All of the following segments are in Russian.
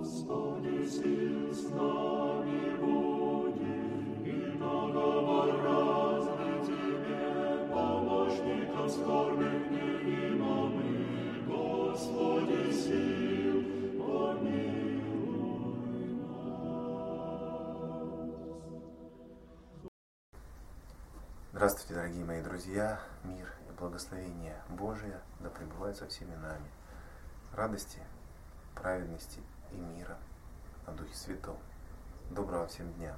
Господи, сил с нами буди, и наговор разный Тебе, помощником скорбных неимомы, Господи, сил, помилуй нас. Здравствуйте, дорогие мои друзья! Мир и благословение Божие да пребывают со всеми нами. Радости, праведности и мира о Духе Святом. Доброго всем дня!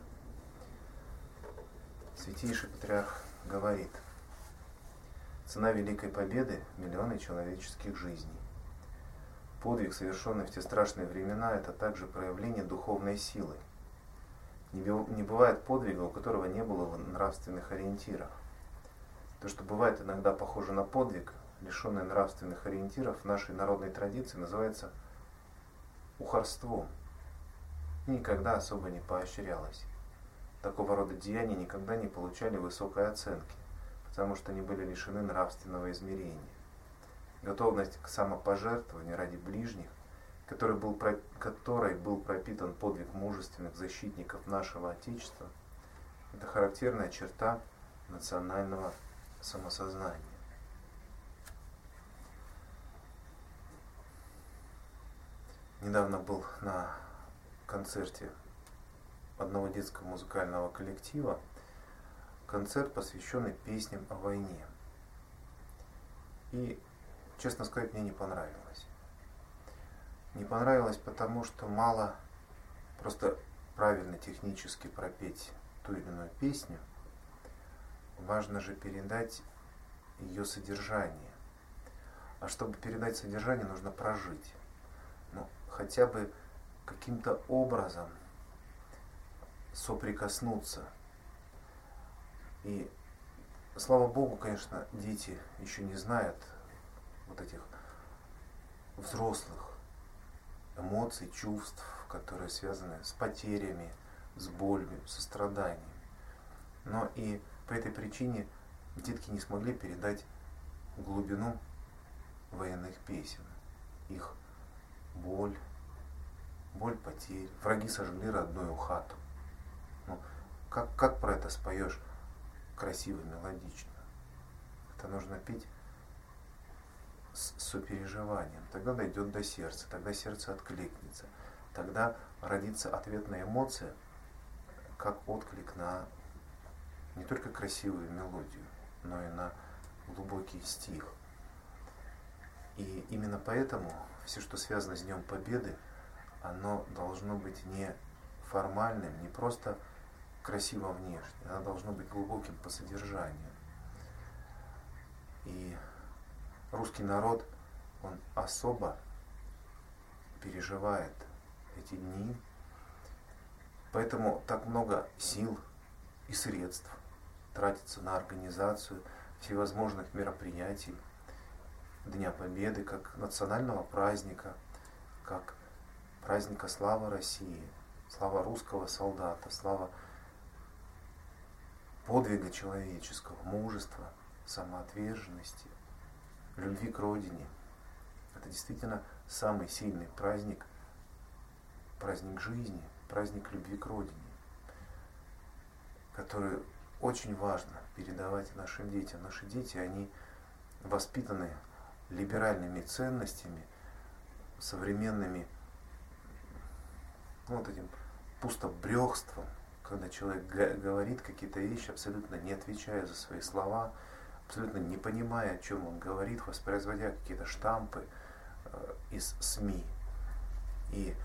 Святейший Патриарх говорит: цена великой победы – миллионы человеческих жизней. Подвиг, совершенный в те страшные времена, это также проявление духовной силы. Не бывает подвига, у которого не было нравственных ориентиров. То, что бывает иногда похоже на подвиг, лишенный нравственных ориентиров, в нашей народной традиции называется ухарством. И никогда особо не поощрялось. Такого рода деяния никогда не получали высокой оценки, потому что они были лишены нравственного измерения. Готовность к самопожертвованию ради ближних, которой был пропитан подвиг мужественных защитников нашего Отечества, это характерная черта национального самосознания. Недавно был на концерте одного детского музыкального коллектива, концерт, посвященный песням о войне. И, честно сказать, мне не понравилось. Не понравилось, потому что мало просто правильно технически пропеть ту или иную песню. Важно же передать ее содержание. А чтобы передать содержание, нужно прожить. Хотя бы каким-то образом соприкоснуться. И слава Богу, конечно, дети еще не знают вот этих взрослых эмоций, чувств, которые связаны с потерями, с болью, со страданием. Но и по этой причине детки не смогли передать глубину военных песен, их боль потерь. Враги сожгли родную хату. Как про это споешь красиво, мелодично? Это нужно петь с сопереживанием. Тогда дойдет до сердца, тогда сердце откликнется. Тогда родится ответная эмоция, как отклик на не только красивую мелодию, но и на глубокий стих. И именно поэтому все, что связано с Днем Победы, оно должно быть не формальным, не просто красиво внешне, оно должно быть глубоким по содержанию. И русский народ, он особо переживает эти дни, поэтому так много сил и средств тратится на организацию всевозможных мероприятий Дня Победы, как национального праздника, как праздника славы России, слава русского солдата, слава подвига человеческого, мужества, самоотверженности, любви к родине. Это действительно самый сильный праздник, праздник жизни, праздник любви к родине, который очень важно передавать нашим детям. Наши дети, они воспитаны либеральными ценностями, современными этим пустобрёхством, когда человек говорит какие-то вещи, абсолютно не отвечая за свои слова, абсолютно не понимая, о чем он говорит, воспроизводя какие-то штампы из СМИ. И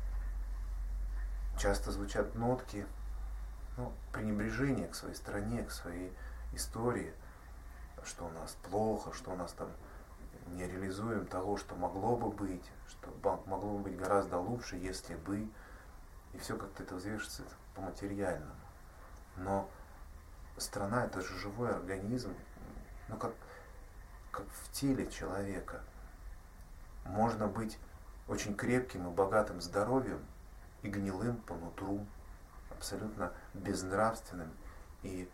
часто звучат нотки пренебрежения к своей стране, к своей истории, что у нас плохо, что у нас там не реализуем того, что могло бы быть, что могло бы быть гораздо лучше, если бы. И все как-то это взвешивается по материальному. Но страна — это же живой организм, как в теле человека. Можно быть очень крепким и богатым здоровьем и гнилым по нутру, абсолютно безнравственным и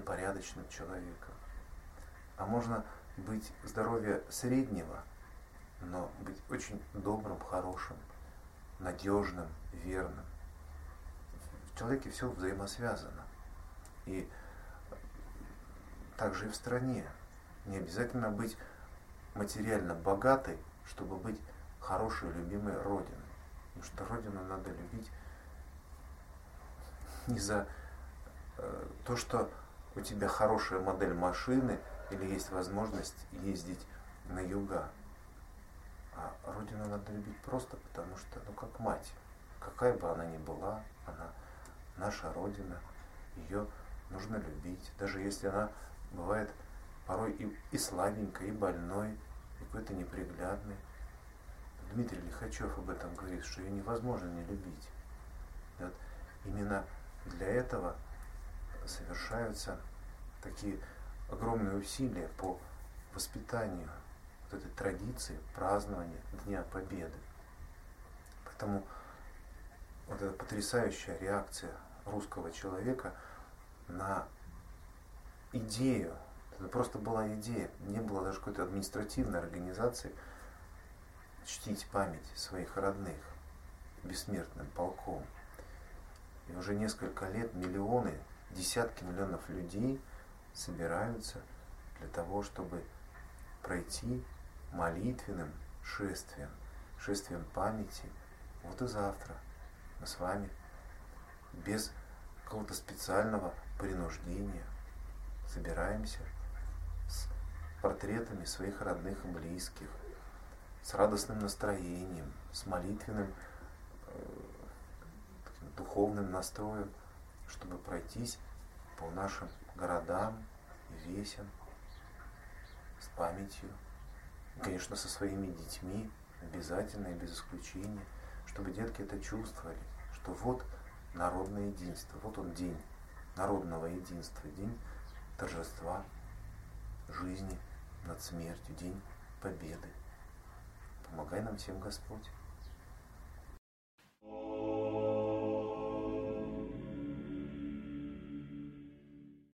непорядочным человеком. А можно быть здоровье среднего но быть очень добрым, хорошим, надежным, верным. В человеке все взаимосвязано. И также и в стране. Не обязательно быть материально богатой, чтобы быть хорошей, любимой Родиной. Потому что Родину надо любить не за то, что у тебя хорошая модель машины или есть возможность ездить на юга. А Родину надо любить просто потому, что, как мать, какая бы она ни была, она наша Родина, ее нужно любить, даже если она бывает порой и слабенькой, и больной, и какой-то неприглядной. Дмитрий Лихачев об этом говорит, что ее невозможно не любить. И вот именно для этого совершаются такие огромные усилия по воспитанию вот этой традиции празднования Дня Победы. Поэтому вот эта потрясающая реакция русского человека на идею, это просто была идея, не было даже какой-то административной организации чтить память своих родных бессмертным полком. И уже несколько лет миллионы, десятки миллионов людей собираются для того, чтобы пройти молитвенным шествием, шествием памяти. Вот и завтра мы с вами без какого-то специального принуждения собираемся с портретами своих родных и близких, с радостным настроением, с молитвенным духовным настроем, чтобы пройтись по нашим городам и весям с памятью, и, конечно, со своими детьми, обязательно и без исключения, чтобы детки это чувствовали, что вот народное единство, вот он день народного единства, день торжества жизни над смертью, день победы. Помогай нам всем, Господь.